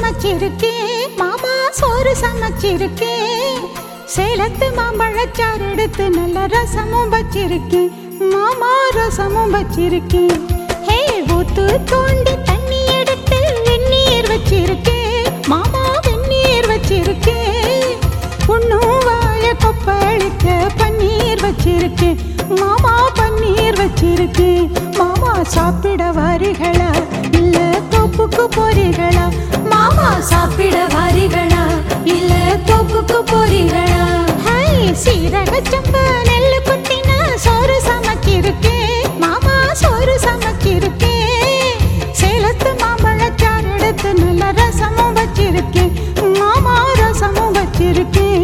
சமைச்சிருக்கேன் மாமா சோறு சமைச்சிருக்கேன் சேலத்து மாம்பழச்சாறு எடுத்து நல்ல ரசமும் வச்சிருக்கேன் மாமா ரசமும் வச்சிருக்கேன் ஹே ஊத்து தோண்டி தண்ணி எடுத்து வெந்நீர் வச்சிருக்கேன் மாமா வெந்நீர் வச்சிருக்கேன் உன்னும் வாய கொப்பளிக்க பன்னீர் வச்சிருக்கேன் மாமா பன்னீர் வச்சிருக்கேன் மாமா சாப்பிட வாரிகளா இல்ல தோப்புக்கு போறீங்களா மாமா சாப்பிட வாரிகளா இல்ல தோப்புக்கு போறீங்களா ஹாய் சீரக சம்பா நெல்லு குத்தின சோறு சமைச்சிருக்கேன் மாமா சோறு சமைச்சிருக்கேன் சேலத்து மாம்பழச்சாறு எடுத்து நல்ல ரசமும் வச்சிருக்கேன் மாமா ரசமும் வச்சிருக்கேன்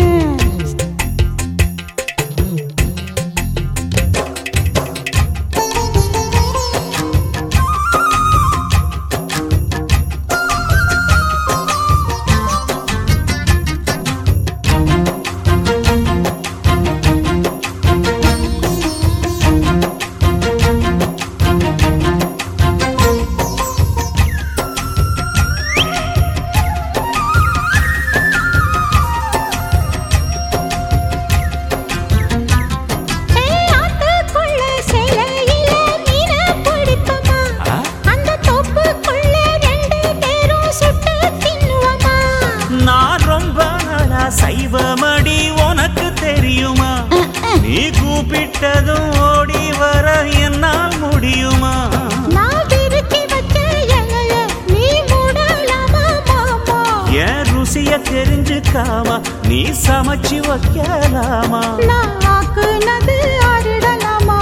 சைவமடி உனக்கு தெரியுமா நீ கூப்பிட்டதும் ஓடி வர என்னால் முடியுமா நான் விருத்தி வச்ச இலைய நீ மூடலாமா மாமா என் ருசிய தெரிஞ்சுக்காம நீ சமைச்சு வைக்கலாமா நான் ஆக்குனது ஆறிடலாமா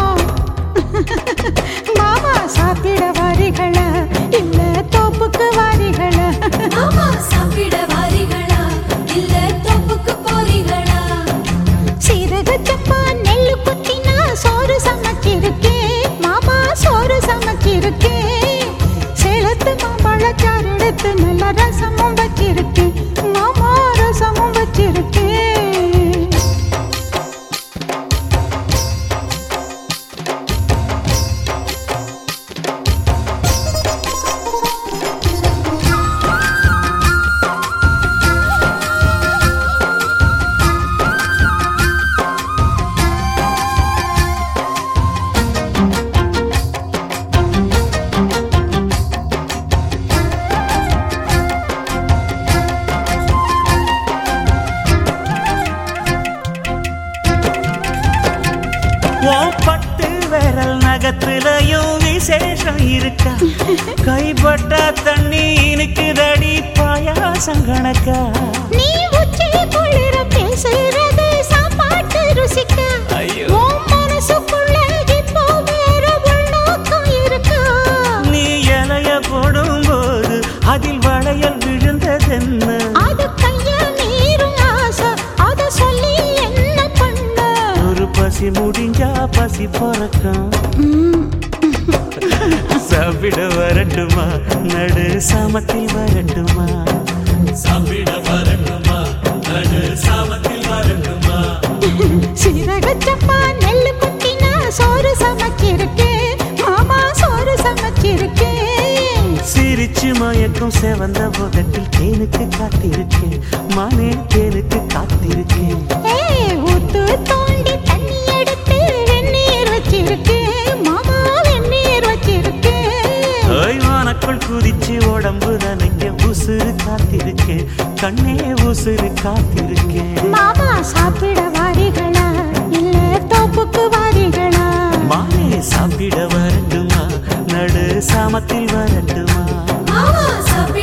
மாமா சாப்பிட வாரிகளா இல்ல தோப்புக்கு வாரிகளா மாமா சாப்பிட வாரிகளா இல்ல தோப்புக்கு போறீங்களா சீரக சம்பா நெல்லு குத்தினா சோறு சமைச்சிருக்கேன் மாமா சோறு சமைச்சிருக்கேன் சேலத்து மாம்பழச்சாறு எடுத்து நல்ல ரசமும் வச்சிருக்கேன் மாமா ரசமும் வச்சிருக்கேன் பட்டு விரல் நகத்திலையும் விசேஷம் இருக்கா கைப்பட்டா தண்ணி இனிக்குதடி பாயாசம் கணக்கா நீ உச்சி குளிர பேசுறது சாப்பாட்டு ருசிக்க உன் மனசுக்குள்ள இப்போ வேற உள்நோக்கம் இருக்கா நீ இலைய போடும்போது அதில் வளையல் விழுந்ததென்ன அது கைய மீறும் ஆசை அத சொல்லி என்ன பண்ண ஒரு பசி முடிஞ்சா பசி பறக்கும் சாப்பிட வரட்டுமா நடு சாமத்தில் வரட்டுமா சாப்பிட வரட்டுமா நடு சாமத்தில் வரட்டுமா சீரக சம்பா நெல்லு குத்தினா சோறு சமைச்சிருக்கேன் மாமா சோறு சமைச்சிருக்கேன் சிரிச்சு மயக்கும் செவந்த முகத்தில் தேனுக்கு காத்திருக்கேன் மானே தேனுக்கு காத்திருக்கேன் ஊத்து தோண்டி தண்ணி எடுத்து வெந்நீர் வச்சிருக்கேன் மாமா வெந்நீர் வச்சிருக்கேன் ஓய்வானக்குள் குதிச்சு உடம்பு நனைக்க உசுறு காத்திருக்கேன் கண்ணே உசுறு காத்திருக்கேன் மாமா சாப்பிட வாரிகளா இல்ல தோப்புக்கு வாரிகளா மானே சாப்பிட வரட்டுமா நடு சாமத்தில் வரட்டுமா மாமா சாப்பிட